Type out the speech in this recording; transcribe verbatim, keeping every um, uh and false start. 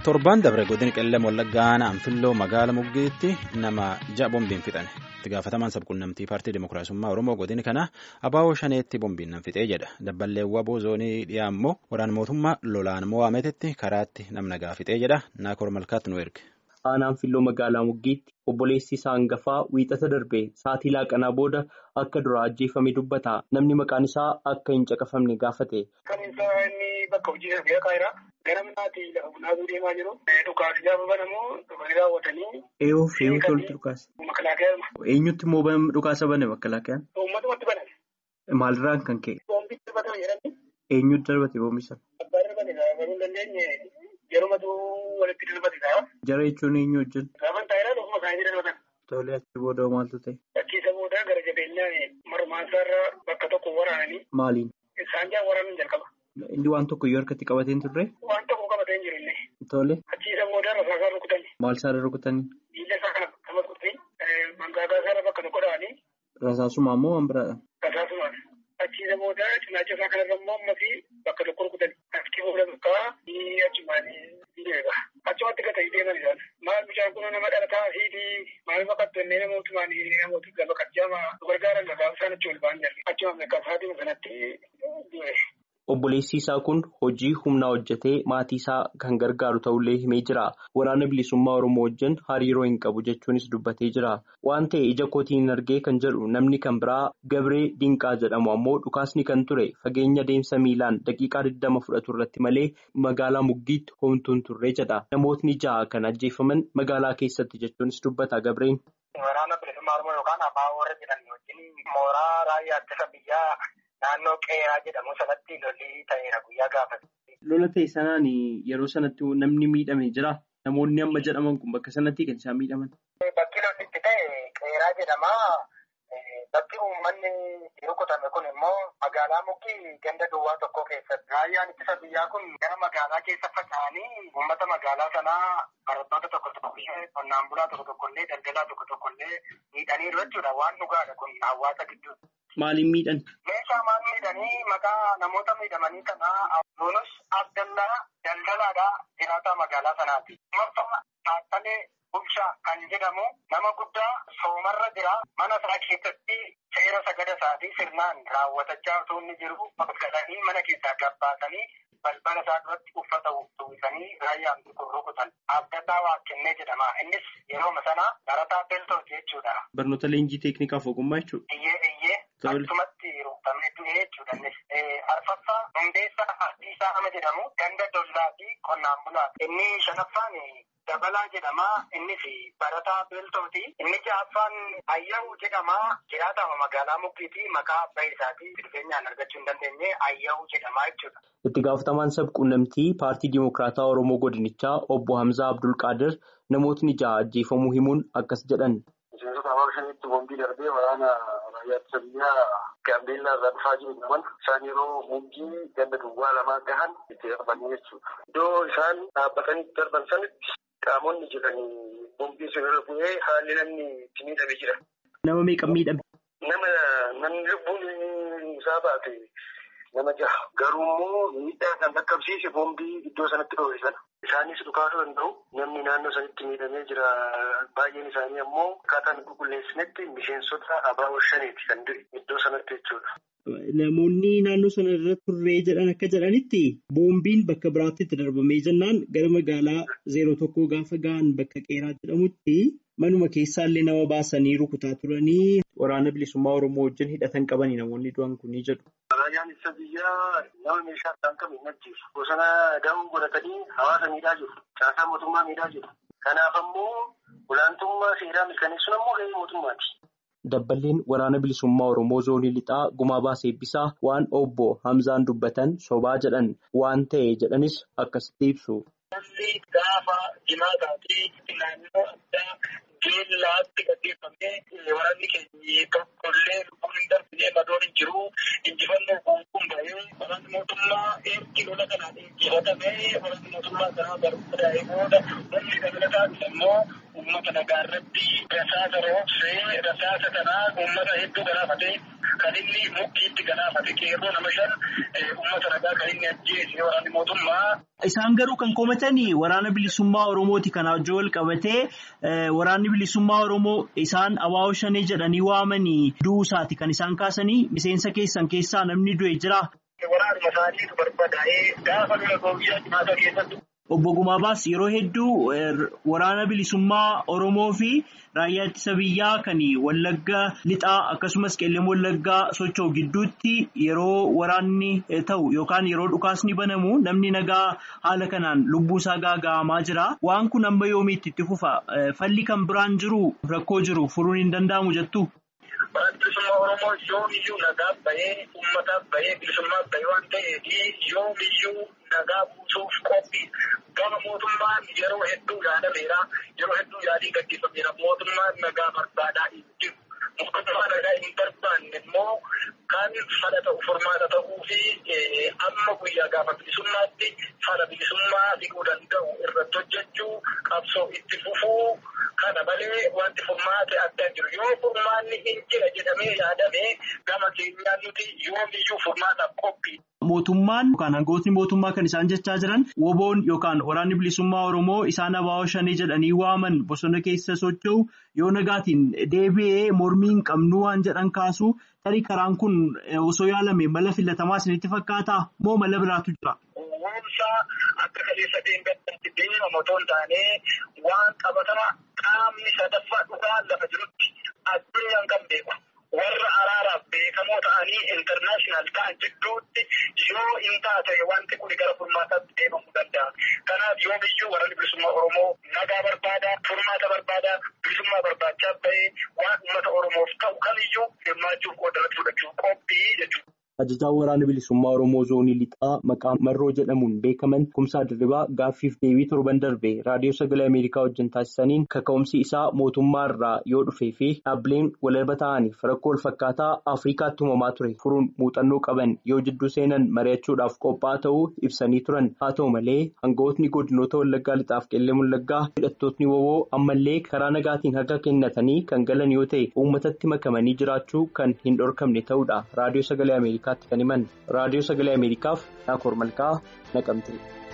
Torbaan dabre godina qellem wallaggaa Anfilloo magaala Muggiitti nama ja'a boombiin fixan. Itti gaafatamaan sabquunnamtii paartii Dimookiraasummaa Oromoo godina kana Abaawoo Shaneetti boombiin nan fixee jedha. Dabballeewwan bozoonii dhiyaa immoo waraana mootummaa lolaan mo'ametti karaatti nam nagaa fixee jedha. Naakoor Malkaatti nu erge. Aanaan Anfilloo magaalaa Muggiitti obboleessi isaa hangafaa wiixata darbee sa'aatii laaqanaa booda akka duraa ajjeefame dubbata. Namni maqaan isaa akka hin caqafamne gaafate. Kan inni bakka hojii irra kaa'eera. Gara manaatii lafa bunaa deemaa jiru. Dhukaas gaafa banamu dhukaas raawwatanii. Eeyoof eeyuutu walitti dhukaase. Makalaaqaa. Eenyutti immoo dhukaasa bane makalaaqaan? Uummatumatti baname. Maalirraan kan ka'e? Boombitti darbatame jedhani. Eenyutti darbate boombi sana? Abbaa darbate baruu hin dandeenye yerumatu walitti darbate ta'a. Jara jechuun eenyu wajjin? Gaafan taa'eera dhuguma isaanii darbatan. Tole achi booda maaltu ta'e? Achiisa booda gara jabeenyaan marmaansaarra bakka tokko waraananii. Maaliin? Isaan jaa waraanuun jalqaba. Inni waan tokko yoo harkatti qabateen turre? Waan tokko qabatee hin jirre. Tole. Achiisa booda rasaasaa rukutanii. Maal isaarra rukutanii? Miila isaa kana nama rukutanii mangaagaa isaarra bakka tokko dha'anii. Rasaasuma ammoo waan biraadha? Rasaasuma. Achiisa booda cinaacha isaa kanarra immoo ammasii bakka tokko rukutanii. Achi booda bakka achumaan deega. Achumatti gatanii deeman isaan. Maal bishaan kun nama dhalataa asiitii maal bakka inni namootumaan namooti gaba qajjaama gargaaran gaafa isaan achi ol ba'an jirre. Achumaan bakka isaatii sanatti du'e. Obboleessi isaa kun hojii humnaa hojjetee maatii isaa kan gargaaru ta'ullee himee jira. Waraana bilisummaa Oromoo wajjin hariiroo hin qabu jechuunis dubbatee jira. Waan ta'e ija kootiin hin argee kan jedhu namni kan biraa Gabree Dinqaa jedhamu ammoo dhukaasni kan ture fageenya deemsa miilaan daqiiqaa digdama fudhatu irratti malee magaalaa Muggiitti homtuun turre jedha. Namootni ja'a kan ajjeefaman magaalaa keessatti jechuunis dubbata Gabreen. Waraana bilisummaa Oromoo yookaan Abaawoo warra jedhan wajjin mooraa raayyaa ittisa biyyaa. Naannoo qeeraa jedhamu sanatti lolli ta'eera guyyaa gaafate. Lola ta'e sanaan yeroo sanatti namni miidhame jira. Namoonni amma jedhaman kun bakka sanatti kan isaan miidhaman. Bakki lolli itti ta'e qeeraa jedhama. Bakki uummanni rukutame kun immoo magaalaa Muggii ganda duwwaa tokko keessatti. Raayyaan ittisa biyyaa kun gara magaalaa keessa faca'anii uummata magaalaa sanaa barattoota tokko tokkollee qonnaan bulaa tokko tokkollee daldalaa tokko tokkollee miidhaniiru jechuudha. Waan dhugaadha kun hawaasa gidduutti. Maaliin miidhan? Meeshaa maal miidhanii maqaa namoota miidhamanii kanaa Yunus Abdallaa daldalaadhaa jiraataa magaalaa sanaati. Maqaa Taakkalee Bulchaa kan jedhamu nama guddaa soomarra jira. Mana isaa keessatti seera sagada isaatii sirnaan raawwatachaa osoo inni jiru galanii mana keessaa gabbaasanii balbala isaa duratti uffata uwwisanii raayyaan rukutan. Abdallaa Waaqennee jedhama. Innis yeroo sana barataa Beeltooti jechuudha. Barnoota leenjii teeknikaaf ogummaa jechuudha. Iyyee iyyee. Akkasumatti rukutamee du'e jechuudha innis. Arfaffaa Hundeessaa Hadiisaa nama jedhamu ganda dollaa fi qonnaan bulaa. Inni shanaffaan Dabalaa jedhama. Innis barataa Beeltooti. Inni ja'affaan Ayyahu jedhama. Jiraataa magaalaa Muggiitii maqaa abbaa isaatii dhufeenyaan argachuu hin dandeenye Ayyahu jedhama jechuudha. Itti gaafatamaan sabquunnamtii paartii Dimookiraataa Oromoo godinichaa obbo Hamzaa Abdul Qaadir namootni ja'a ajjeefamuu himuun akkas jedhan. Miseensota Abaawoo Shaneetti boombii darbee waraana raayyaa ittisa biyyaa Gaambeellaa irraa dhufaa jiru naman isaan yeroo Muggii ganda duwwaa lamaa gahan itti darbanii jechuudha. Iddoo isaan dhaabbatanii darban sanitti qaamonni jedhanii boombii sun irra bu'ee haalli namni itti miidhamee jira. Nama meeqa miidhame? Nama namni lubbuun isaa baate nama jaha. Garuu immoo miidhaa kan dhaqqabsiise boombii iddoo sanatti dho'e sana. Isaanis dhukaasuu danda'u. Namni naannoo sanitti miidhamee jira. Baay'een isaanii ammoo akkaataan qulqulleessinetti miseensota Abaawoo Shaneeti kan du'e iddoo sanatti jechuudha. Namoonni naannoo sana irra turree jedhan akka jedhanitti boombiin bakka biraatti itti darbamee jennaan gara magaalaa zeeroo tokkoo gaafa gahan bakka qeeraa jedhamutti manuma keessaallee nama baasanii rukutaa turanii waraana bilisummaa Oromoo wajjin hidhatan qabanii namoonni du'an kunii jedhu. Raayyaan ittisa biyyaa nama meeshaa isaan qabu hin ajjeesu. Bosona da'uu godhatanii hawaasa miidhaa jiru. Caasaa mootummaa miidhaa jiru. Kanaaf ammoo olaantummaa seeraa mirkaneessuun ammoo gahee mootummaati. Dabballeen waraana bilisummaa Oromoo zoonii lixaa gumaa baasee eebbisaa waan obbo Hamzaan dubbatan sobaa jedhan waan ta'e jedhanis akkasitti ibsu. Gaafa jimaataatii naannoo addaa geellaatti gaggeeffamee waraanni keenya tokkollee lubbuun hin darbine madoon hin jiru injifannoo guutuun bahee waraanni mootummaa ergi lola kanaan injifatamee waraanni mootummaa kanaa barumsa daa'ee booda wanni dabalataan immoo uummata nagaa irratti rasaasa roobsee rasaasa kanaa uummata hedduu garaafatee kan inni mukkiitti galaafate qeerroo nama shan uummata nagaa kan inni ajjeese waraanni mootummaa. Isaan garuu kan komatanii waraana bilisummaa Oromooti kana wajjin wal qabatee waraanni bilisummaa Oromoo isaan abaa'oo shanee jedhanii waamanii duusaati kan isaan kaasanii miseensa keessan keessaa namni du'e jira. Waraanuma isaaniitu barbadaa'ee gaafa lula gowwiyyaa cimaata keessatti. Obbo Gumaabaas yeroo hedduu waraana bilisummaa Oromoo fi raayyaa ittisa biyyaa kan Wallagga lixaa akkasumas qeellee Wallaggaa socho'u gidduutti yeroo waraanni ta'u yookaan yeroo dhukaasni banamu namni nagaa haala kanaan lubbuu isaa gaaga'amaa jira. Waan kun amma yoomiitti itti fufa? Falli kan biraan jiru rakkoo jiru furuun hin danda'amu jettu? Waraanni bilisummaa Oromoo yoomiyyuu nagaa bahee uummataaf bahee bilisummaa bahee waan ta'eef yoomiyyuu nagaa buusuuf qophii. Gama mootummaan yeroo hedduu yaadameera. Yeroo hedduu yaadii gaggeeffameera. Mootummaan nagaa barbaadaa hin jiru. Mootummaa nagaa hin barbaanne immoo kan fala ta'u furmaata ta'uu fi amma guyyaa gaafa bilisummaatti fala bilisummaa figuu danda'u irratti hojjechuu qabsoo itti fufuu kana malee wanti furmaate adda jiru. Yoo furmaanni hin jira jedhamee yaadame gama keenyaan nuti yoomiyyuu furmaataaf qophii. Mootummaan yookaan hangootni mootummaa kan isaan jechaa jiran woboon yookaan waraanni bilisummaa Oromoo isaan abaa'oo shanee jedhanii waaman bosona keessa socho'u yoo nagaatiin deebi'ee mormii hin qabnu waan jedhan kaasu tarii karaan kun osoo yaalame mala filatamaa isinitti fakkaataa moo mala biraatu jira? Woomsaa akka kaleessa deemgaatti deemama otoo hin taane waan qabatama qaamni sadaffaa dhugaa lafa jirutti addunyaan kan beeku. Warra araaraaf beekamoo ta'anii intarnaashinaal ta'an jidduutti yoo hin taate wanti kun gara furmaataatti deemamuu danda'a. Kanaaf yoomiyyuu waraanni bilisummaa Oromoo nagaa barbaada, furmaata barbaada, bilisummaa barbaachaa bahee waan uummata Oromoof ta'u kamiyyuu hirmaachuuf qoodarratti fudhachuuf qophii jechuudha. Ajajaan waraana bilisummaa Oromoo zoonii lixaa maqaa marroo jedhamuun beekaman Kumsaa Dirribaa gaaffiif deebii torban darbe raadiyoo sagalee Ameerikaa wajjin taasisaniin kaka'umsi isaa mootummaa irraa yoo dhufee fi dhaabbileen walirra ta'aniif rakkoo wal fakkaataa Afrikaatti uumamaa ture furuun muuxannoo qaban yoo jidduu seenan mari'achuudhaaf qophaa'aa ta'uu ibsanii turan. Haa ta'u malee hangafootni godinoota Wallaggaa lixaaf qeellee Wallaggaa hidhattootni woboo ammallee karaa nagaatiin harka kennatanii kan galan yoo ta'e uummatatti makamanii jiraachuu kan hin dhorkamne ta'uudha. Raadiyoo sagalee Ameerikaa kan himan raadiyoo sagalee Ameerikaaf Naakoor Malkaa Naqamtee.